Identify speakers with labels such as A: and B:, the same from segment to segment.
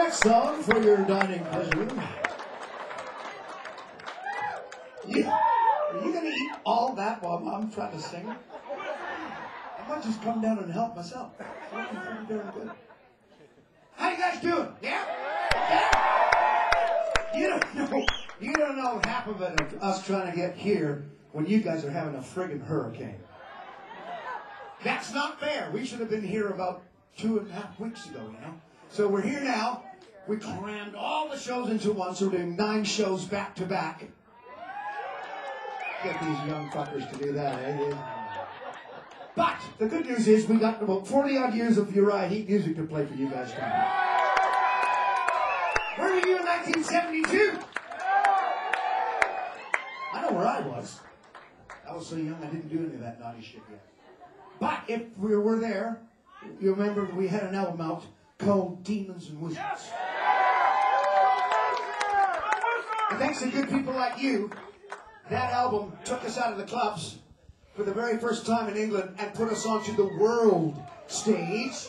A: next song for your dining pleasure. Are you going to eat all that while I'm trying to sing? I might just come down and help myself. I'm doing good. How you guys doing? Yeah? You don't know half of it of us trying to get here when you guys are having a friggin' hurricane. That's not fair. We should have been here about 2.5 weeks ago, you know? So we're here now. We crammed all the shows into one, so we're doing 9 shows back to back. Get these young fuckers to do that, eh? But the good news is we got about 40-odd years of Uriah Heep music to play for you guys tonight. Where were you in 1972? I know where I was. I was so young I didn't do any of that naughty shit yet. But if we were there, you remember we had an album out called Demons and Wizards. And thanks to good people like you, that album took us out of the clubs for the very first time in England and put us onto the world stage.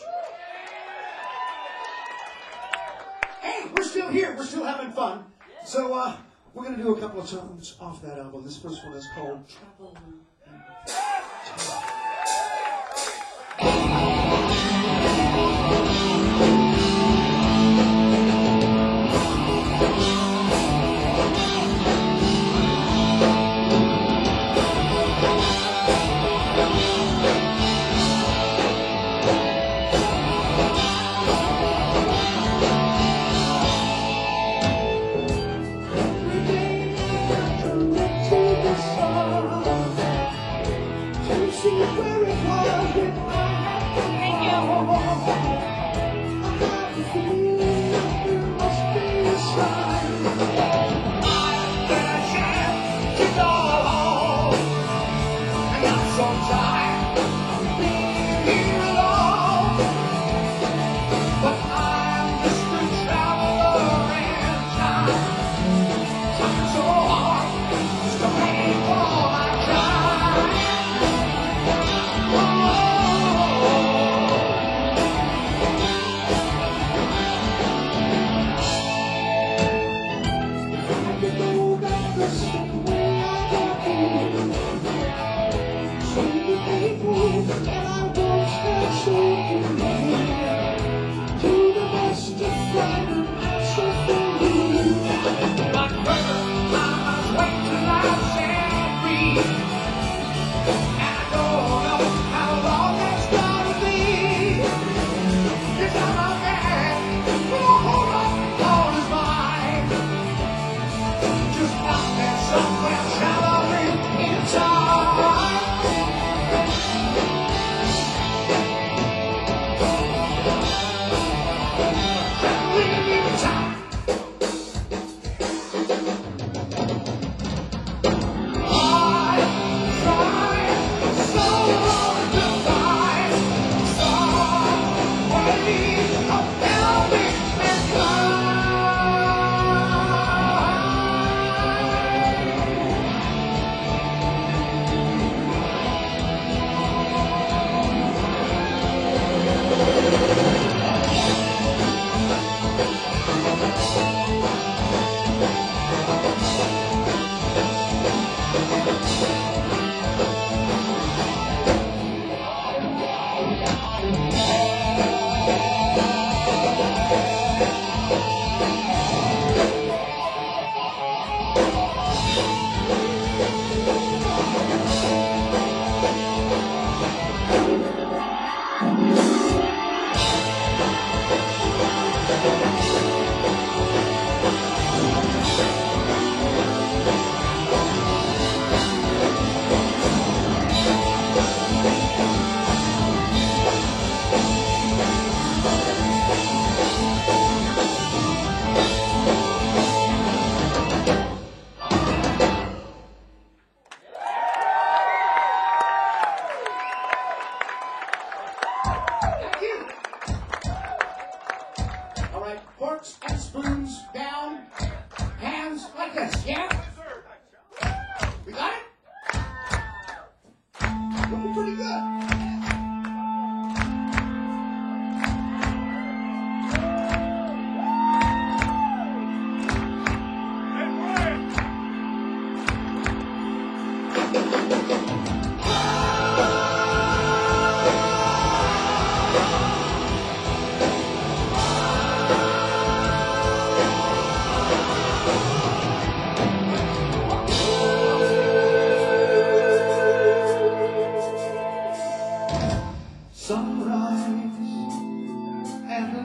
A: Hey, we're still here. We're still having fun. So we're going to do a couple of songs off that album. This first one is called Travel and Terror.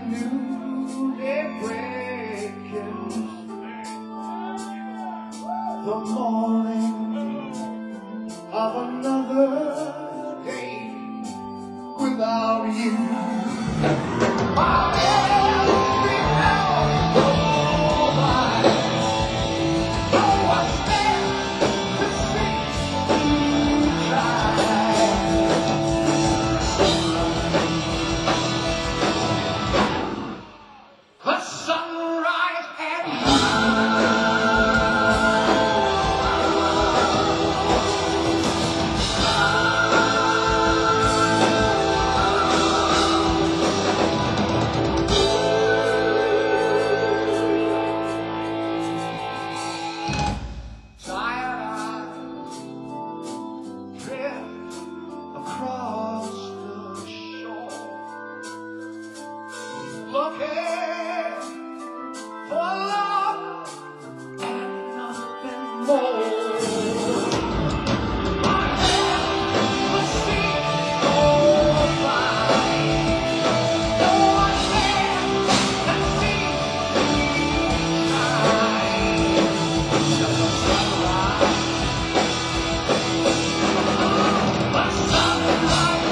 A: new day breaking, the morning of another day without you. My every hour goes by. Oh, what's there to see, to try? The sunrise and tired eyes drift across the shore, looking for love and nothing more. My head was sea goes by. No one there can see shine. Just a sunrise, a sunrise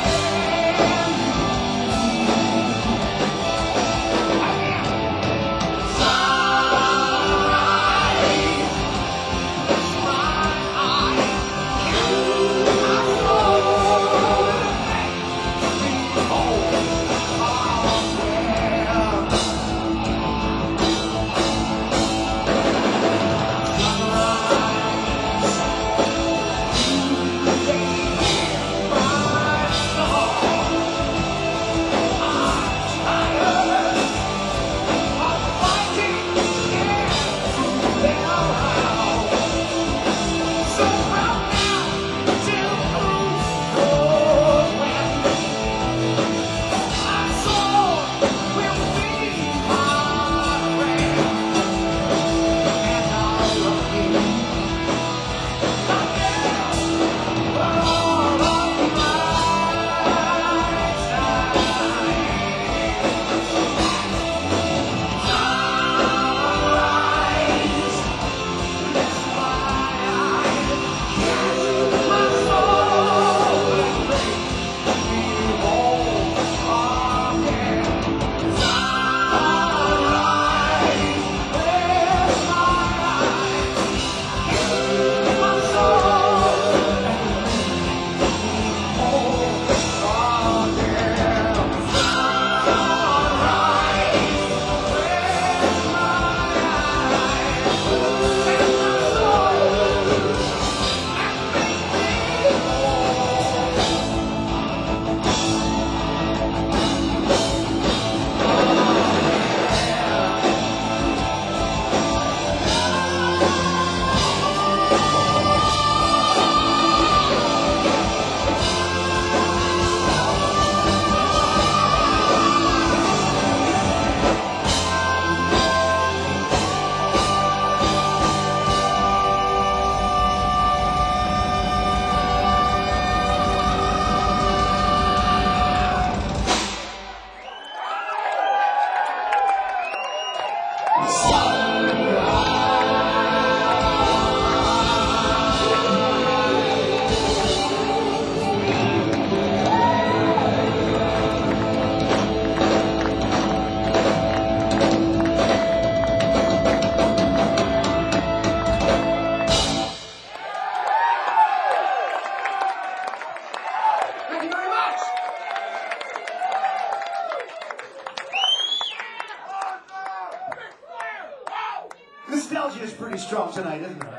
A: nostalgia is pretty strong tonight, isn't it?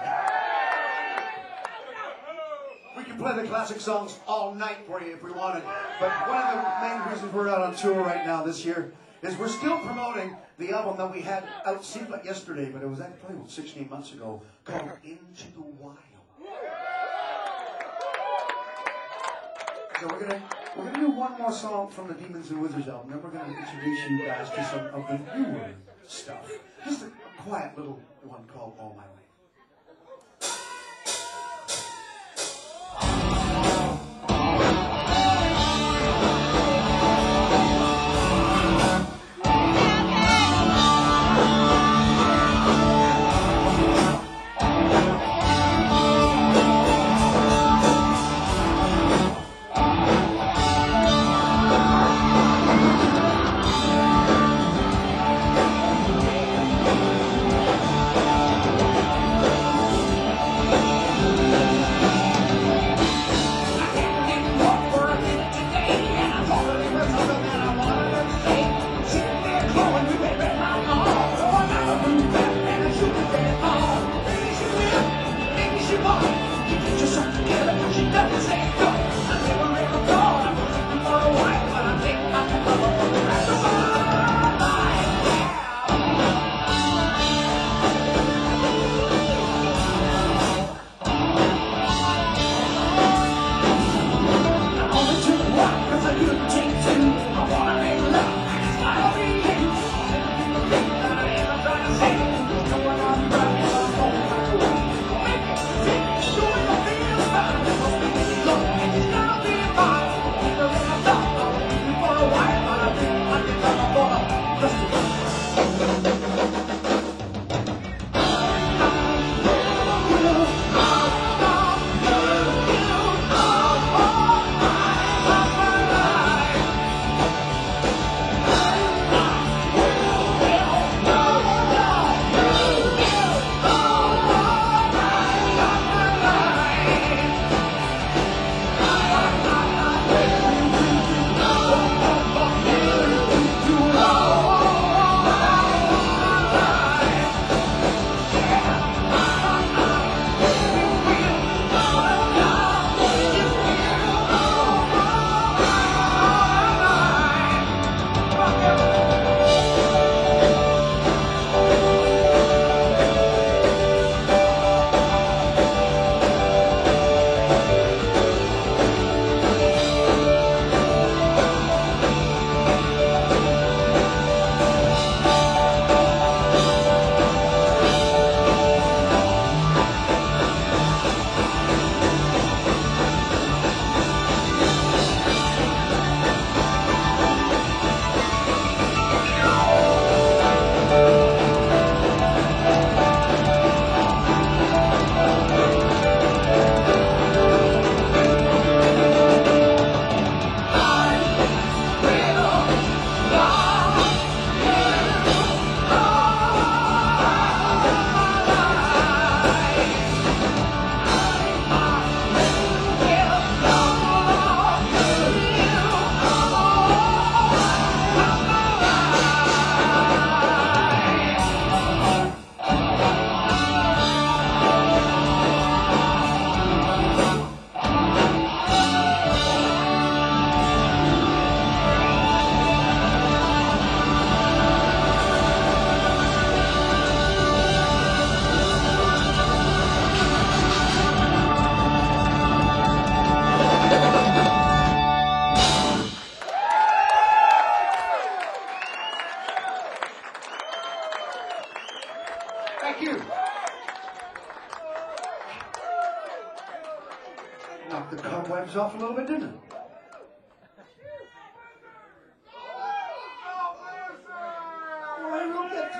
A: We can play the classic songs all night for you if we wanted. But one of the main reasons we're out on tour right now this year is we're still promoting the album that we had out, seemed like yesterday, but it was actually 16 months ago, called Into the Wild. So we're gonna do one more song from the Demons and Wizards album, then we're gonna introduce you guys to some of the newer stuff. Just a quiet little one called All My Life.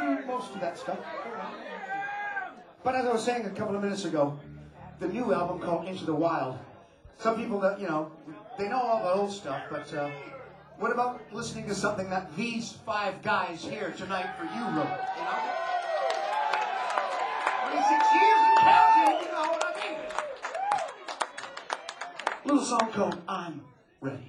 A: through most of that stuff. But as I was saying a couple of minutes ago, the new album called Into the Wild. Some people that, you know, they know all the old stuff, but what about listening to something that these 5 guys here tonight for you wrote, you know? 26 years and counting, you know what I mean? A little song called I'm Ready.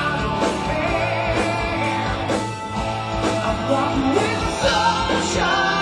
A: Walking with the sunshine.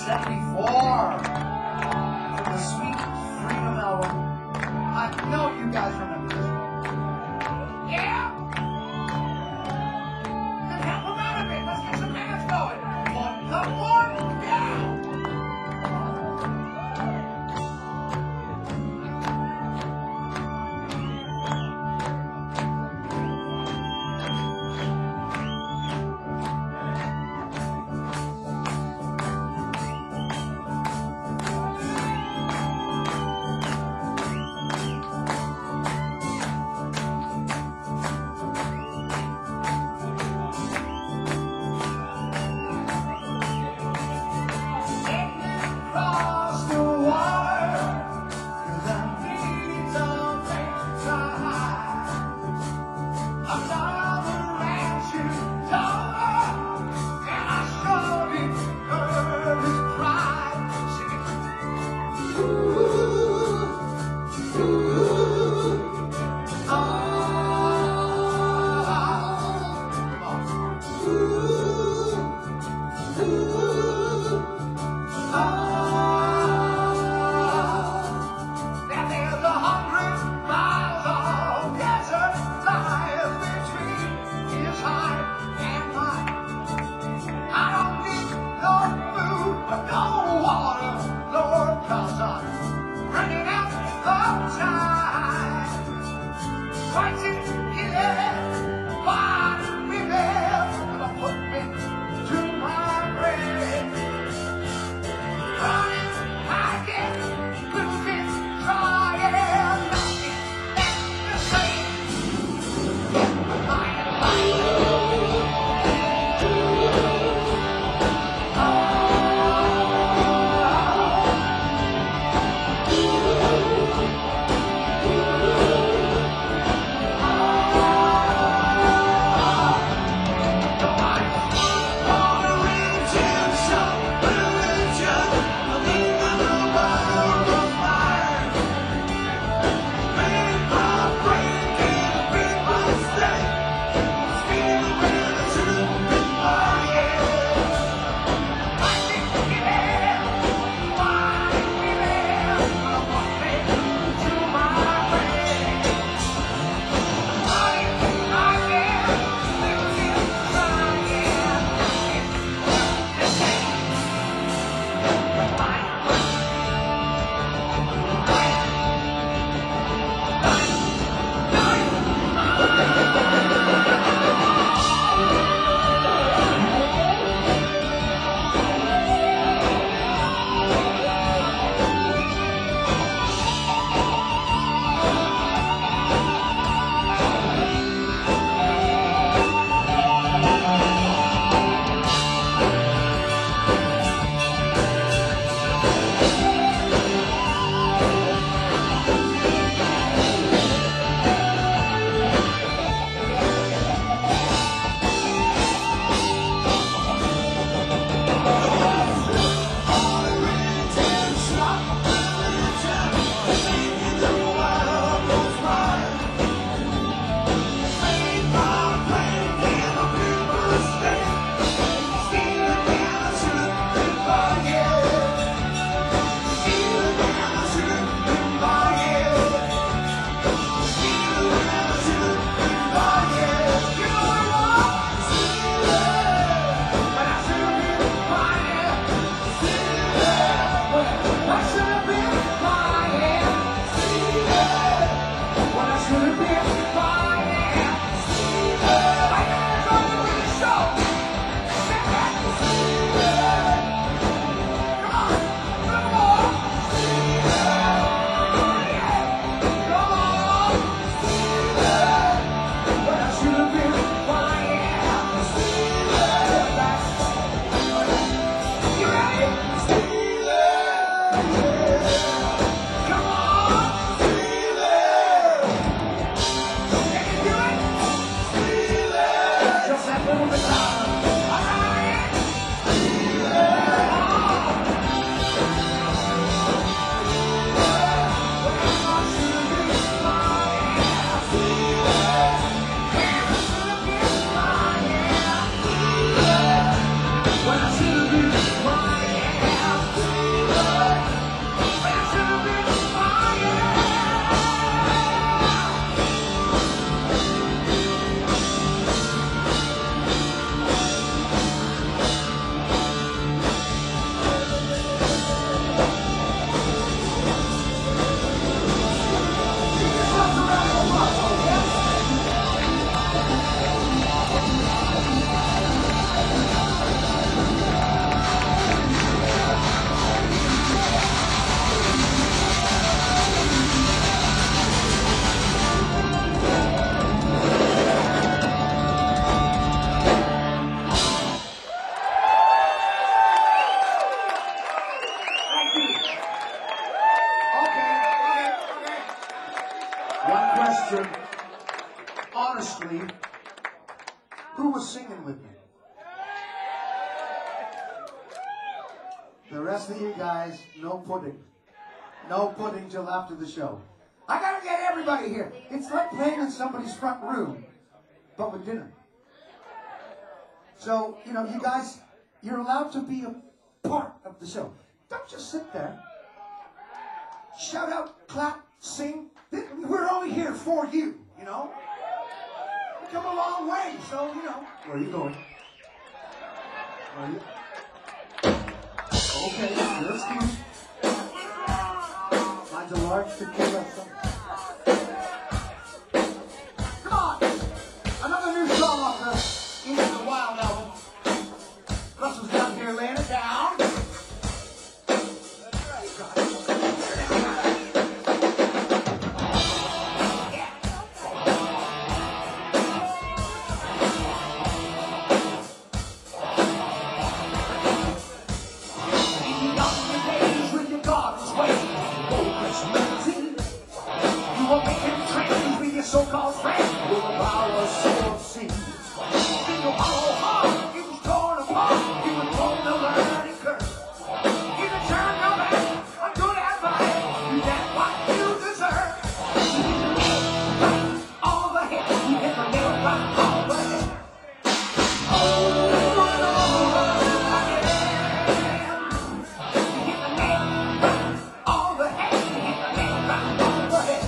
A: 1974. From the Sweet Freedom album. I know you guys remember this one. Yeah? Then help them out a bit. Let's get some hands going. One, come on, down. The rest of you guys, no pudding. No pudding till after the show. I gotta get everybody here. It's like playing in somebody's front room, but with dinner. So, you know, you guys, you're allowed to be a part of the show. Don't just sit there. Shout out, clap, sing. We're only here for you, you know? We've come a long way, so, you know. Where are you going? Where are you? Okay, you're excused. Mine's a large tequila. Come on! Another new song off the Into the Wild album. Russell's down here laying it down. So-called friend with a power so obscene. Think of how hard you was torn apart. You were thrown the learning curve. You can turn your back on good advice. You get what you deserve. All the hits you ever knew about all the hits. Over and over again. You hit the nail right. All the hits you hit the nail right. All the hits.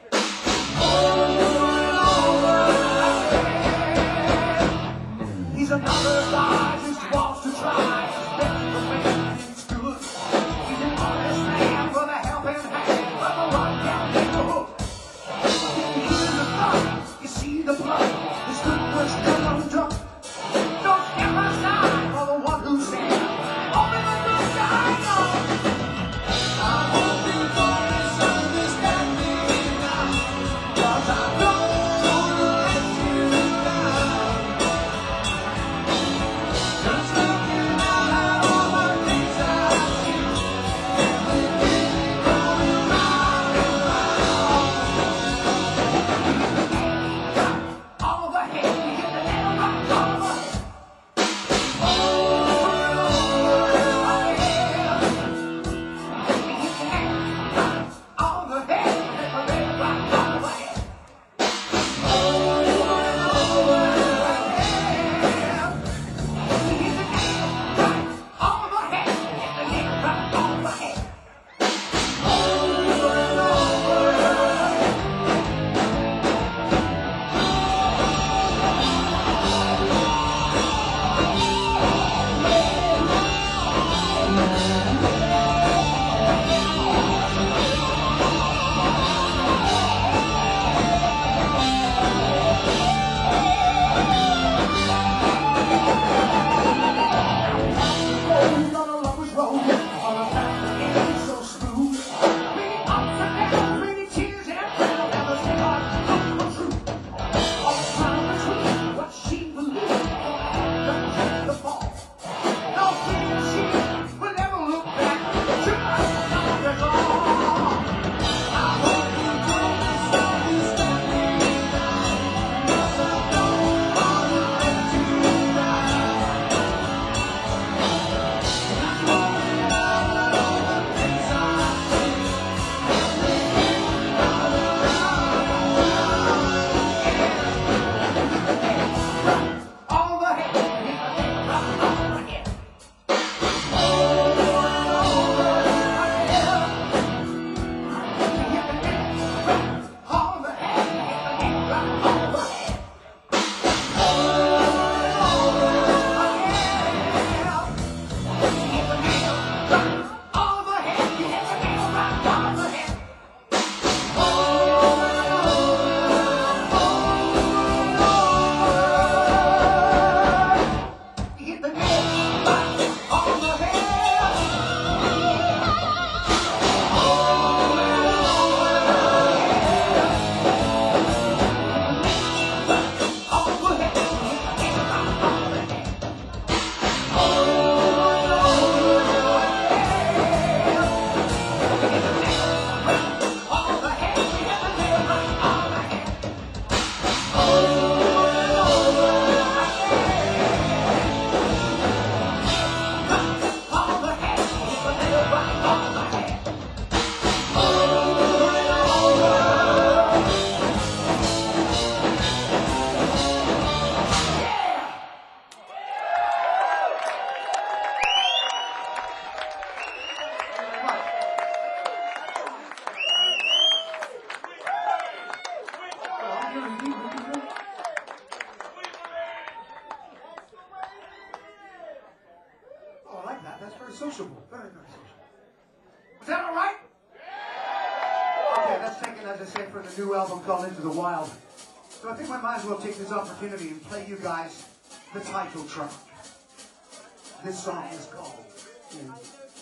A: He's another guy who wants to try his best to make things good. He's an honest man with a helping hand, but the one can't get the hook. You hear the thud, you see the blood, his good works come undone. Don't ever die for the one who said, only the good guy knows. I'm hoping for his understanding now, 'cause I know gonna let you down. Just looking out at all my things That's very sociable. Very, very sociable. Is that all right? Okay, that's taken, as I say, for the new album called Into the Wild. So I think we might as well take this opportunity and play you guys the title track. This song is called Into.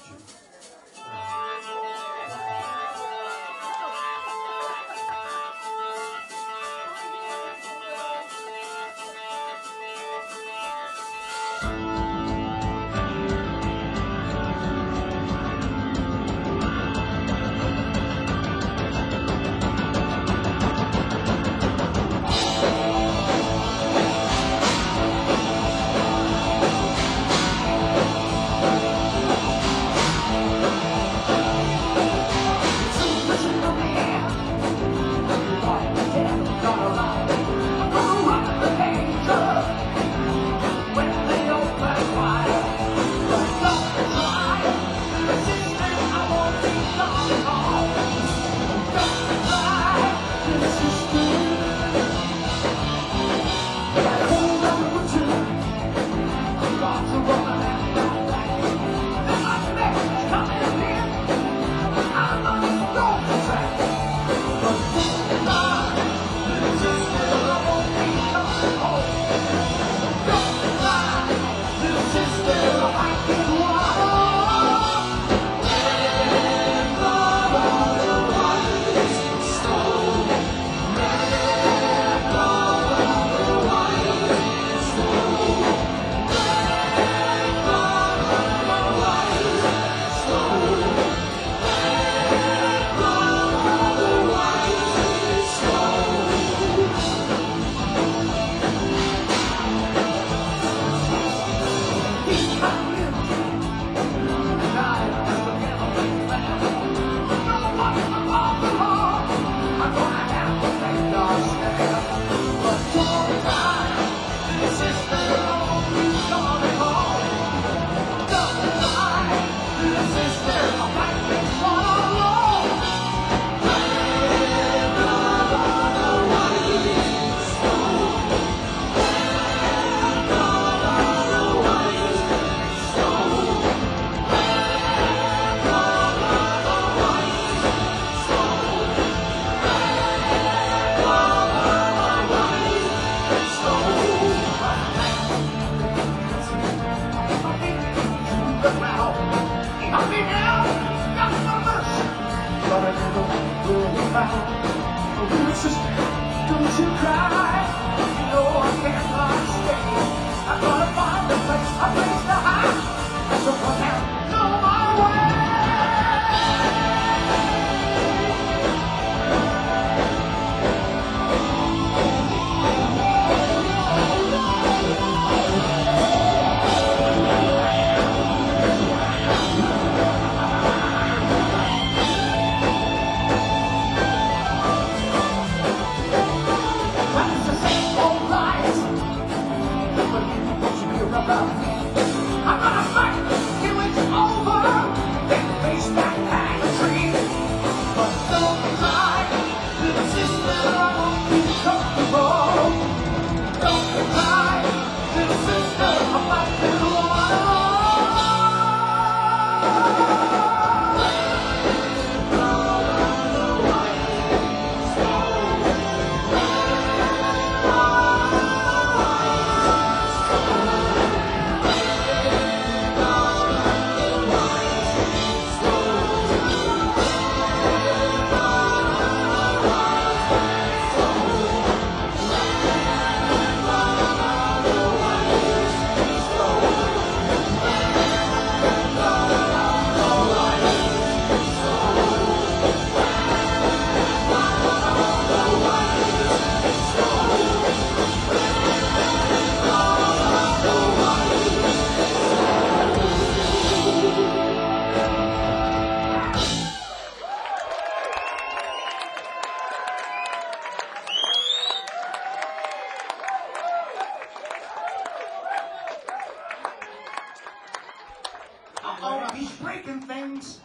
A: Oh, he's breaking things.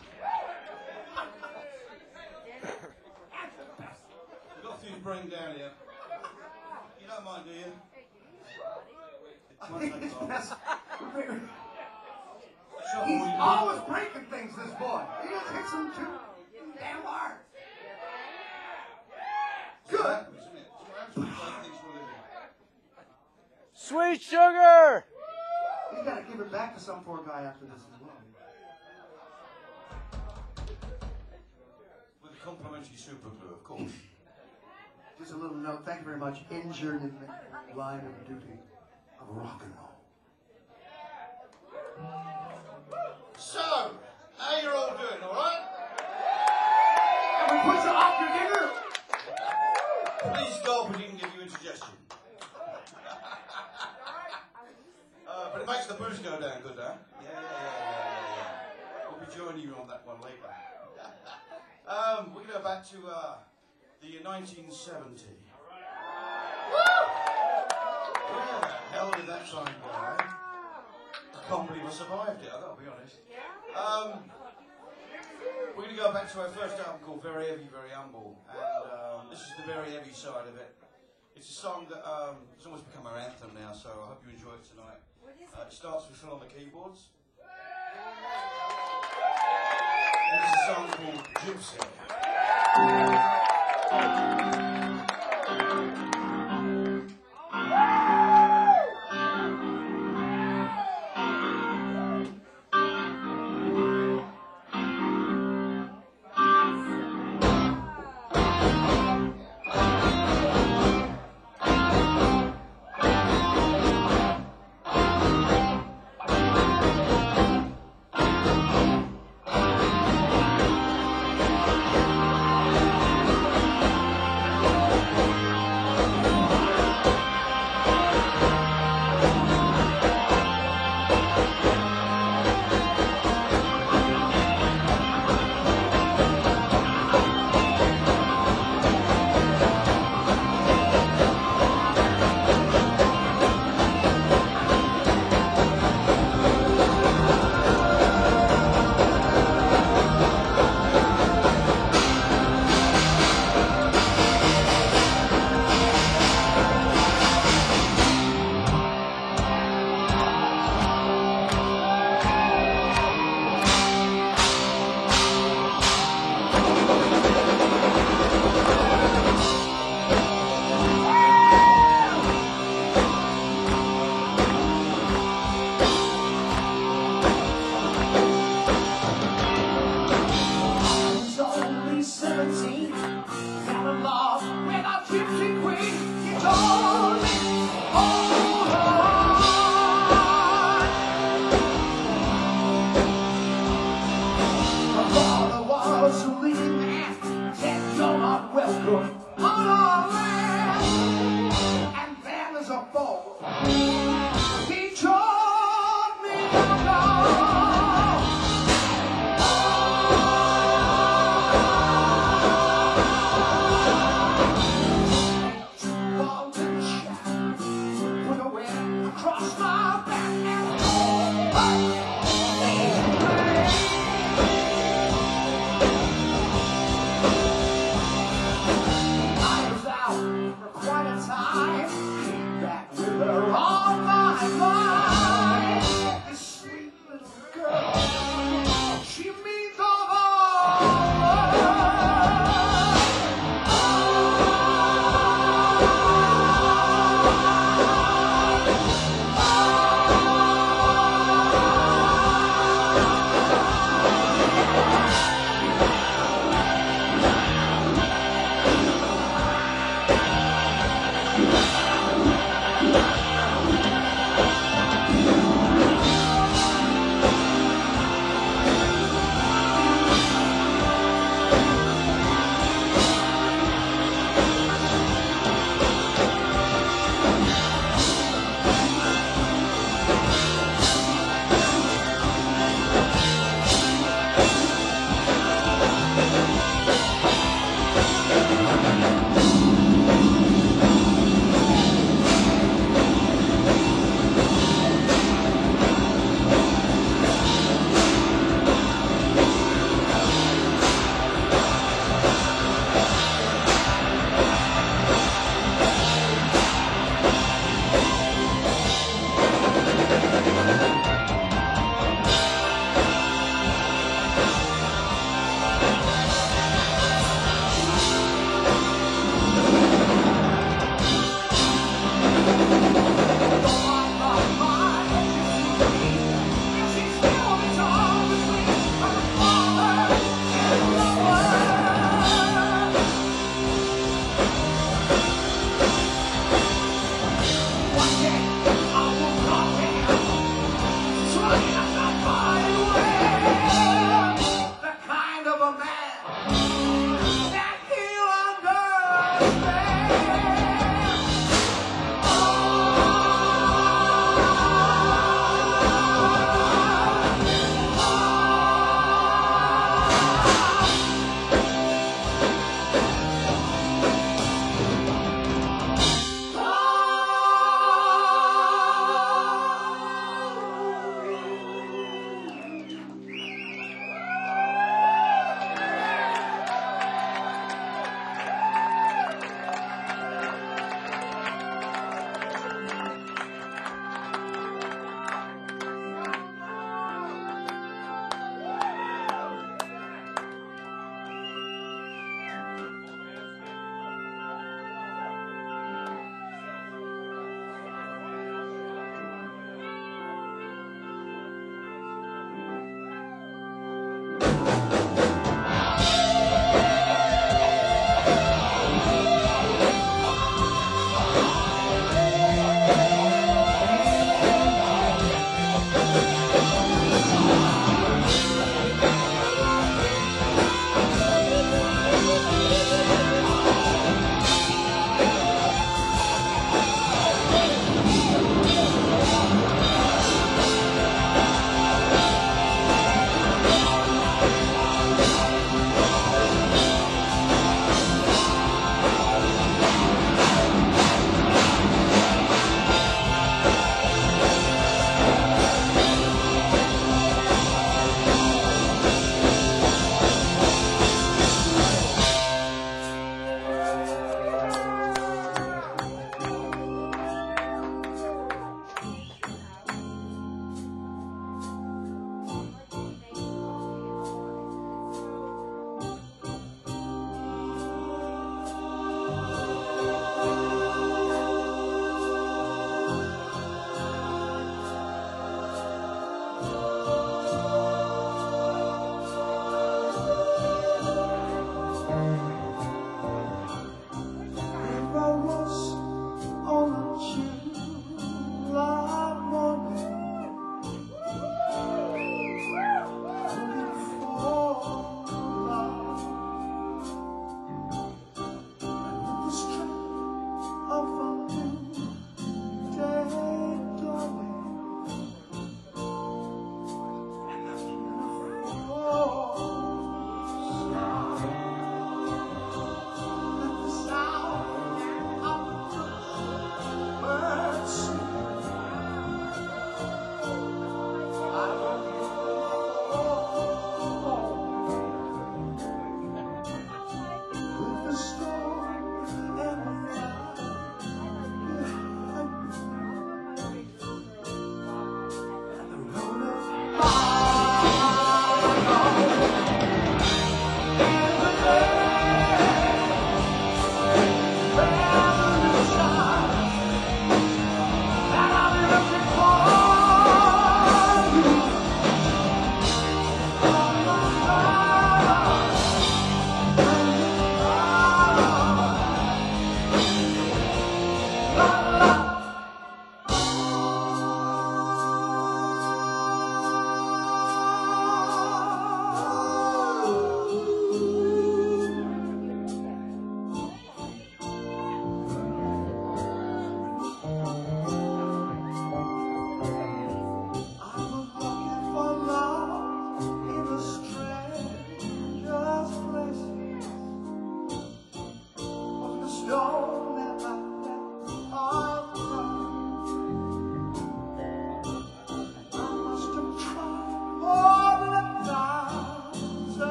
B: We've got to bring down here. You don't mind, do you?
A: I think it's best.
B: Shuffle
C: Sweet Sugar!
A: He's got to give it back to some poor guy after this as well.
B: With a complimentary super glue, of course.
A: Just a little note. Thank you very much. Injured in the line of duty of rock and roll.
B: So, how you all doing, all right?
A: And we put you off your dinner.
B: Please God we didn't give you indigestion. But it makes the booze go down good, huh? Yeah. We'll be joining you on that one later. We're going to go back to the year 1970. Where the hell did that time go, eh? I can't believe I survived it, I've got to be honest. We're going to go back to our first album called Very Heavy, Very Humble. And this is the very heavy side of it. It's a song that has almost become our anthem now, so I hope you enjoy it tonight. It starts with Phil on the keyboards. And it's a song called Gypsy.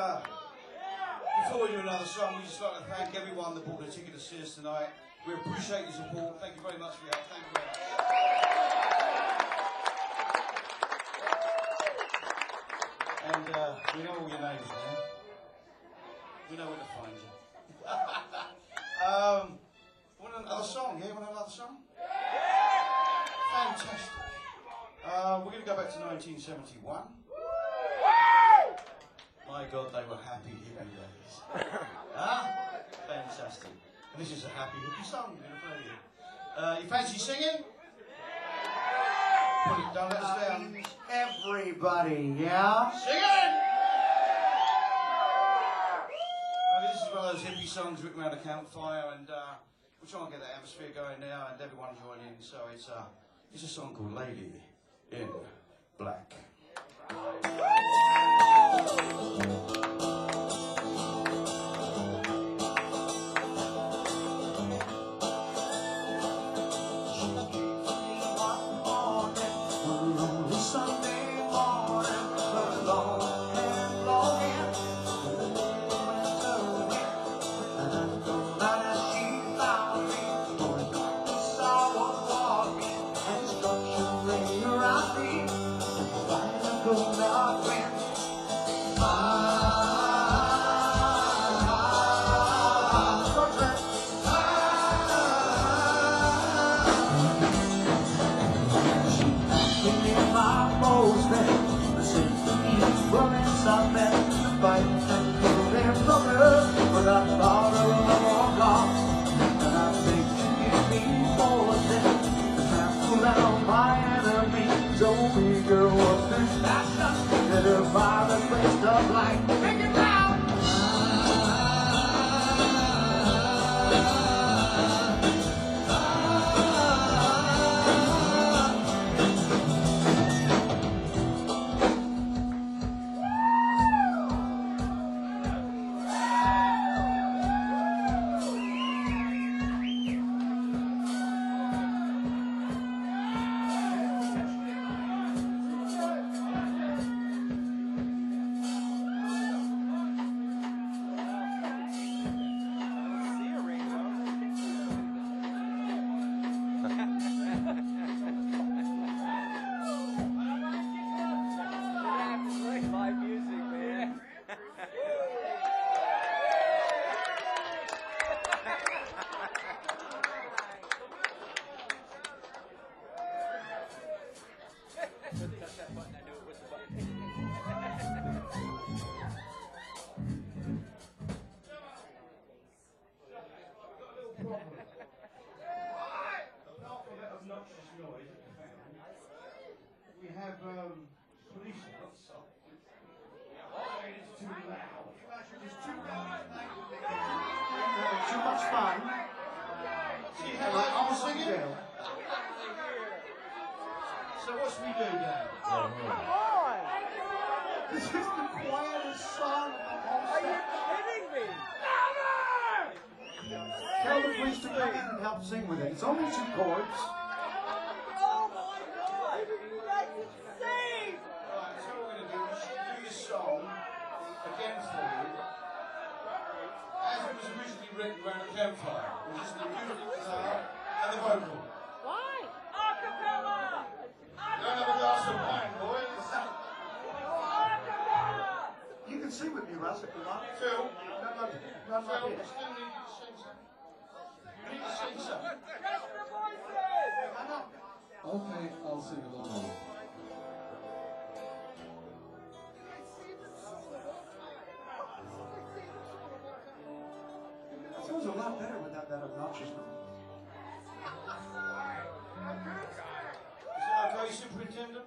B: before we do another song, we just like to thank everyone that bought a ticket to see us tonight. We appreciate your support. Thank you very much for your help. Thank you very much. And we know all your names now. We know where to find you. Want another song? Yeah, want another song? Fantastic. We're going to go back to 1971. My God, they were happy hippie days. Fantastic. And this is a happy hippie song we're going to play you. You fancy singing? Put it down, let us down.
A: Everybody, yeah?
B: Singing! This is one of those hippie songs written around a campfire, and we're trying to get that atmosphere going now, and everyone join in. So it's a song called Lady in Black. We have police outside. It's too loud. It's too loud.
A: Having too much fun.
B: See how loud you're singing? So what's we do, Dan?
C: Oh, come on!
A: This is the quietest song of the whole
C: Are you
A: set.
C: kidding me?
A: Tell the police to come in and help sing with it. It's only 2 chords.
C: Oh my God! That's insane!
B: Alright, so what we're going to do is do this song again for you as it was originally written around a campfire, with just the music guitar and the vocal.
C: Why? Acapella!
B: Don't have a glass of wine, boys.
A: You can sing with me, Russ, if you want.
B: Phil,
A: Not like
B: Phil,
A: this.
B: we still need you to sing something. You need to sing something.
C: Press the voices!
A: I know.
D: Okay, I'll sing a little more.
A: It sounds a lot better without that obnoxious noise.
B: Is it okay, Superintendent?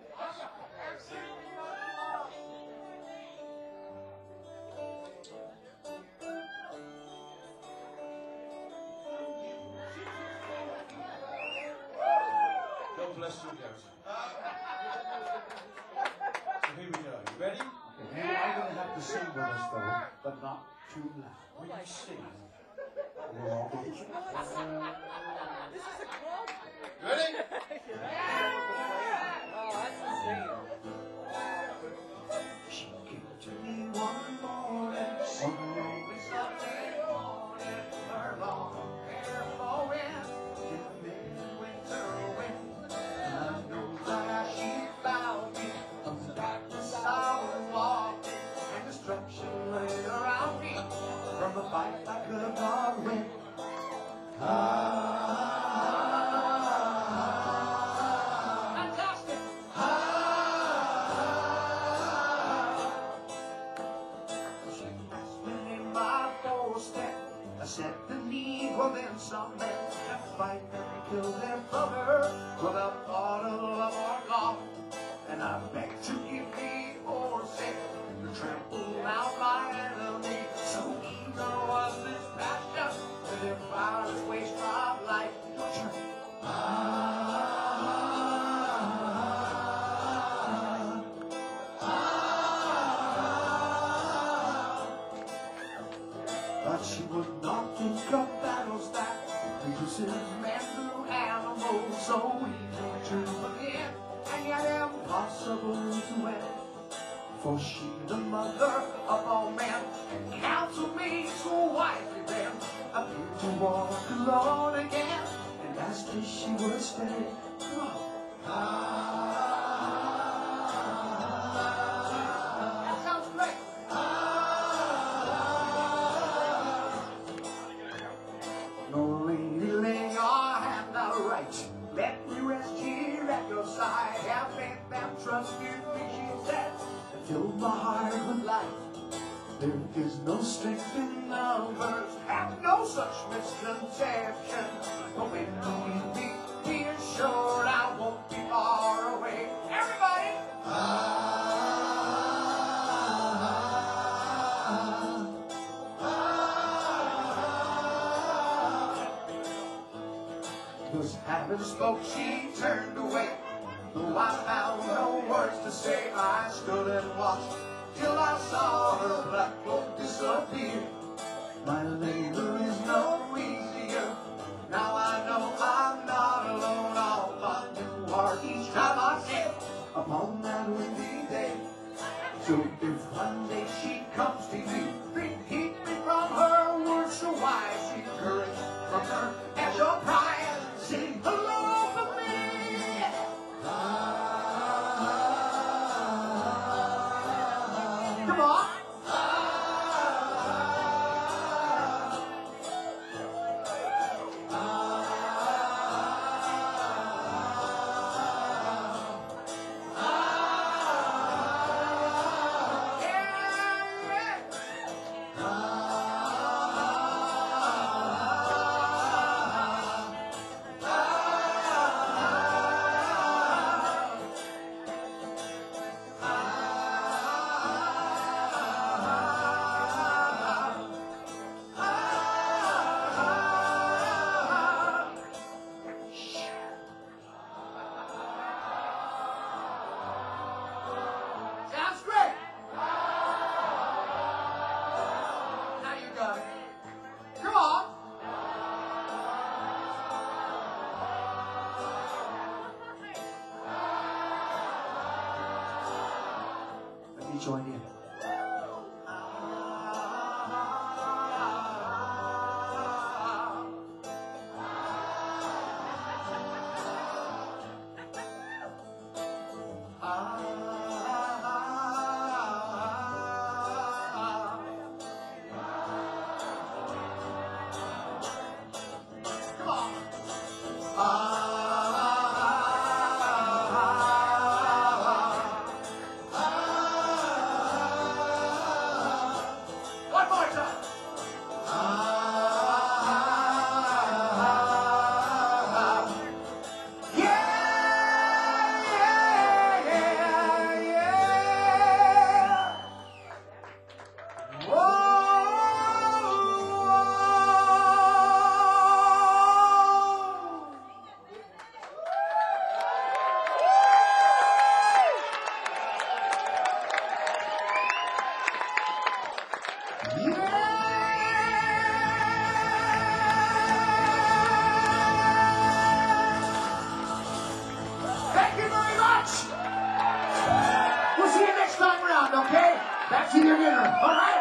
B: God bless you, Garrison. So here we go. You ready?
A: Okay, you are going to have to sing with us, though, but not too loud.
B: When you sing.
A: We're all going to sing.
C: This is a club?
B: You ready?
C: Oh, that's insane.
A: She came to me one morning. impossible to win. For she, the mother of all men, counsel me so wisely then, appeared to walk alone again, and asked if she would stay. Come on. That sounds great. No lady, lay your hand out right. Let me rest here at your side. Have faith and trust in me, she said. Fill my heart with life. There is no strength in numbers. Have no such misconception. But when you meet, be assured I won't be far away. Everybody! Whose heaven spoke, she turned away. Though I found no words to say, I stood and watched till I saw her black cloak disappear. My labor is no easier. Now I know I'm not alone. I'll find new heart each time I sit upon that windy day. So if one day she comes to you, keep me from her words so wise. Seek courage from her as your prize. Sing hello for me. Come on. Sounds great. Now you got it. Come on. Let me join in. Come on. One more time. Thank you very much. We'll see you next time around, okay? Back to your dinner, all right?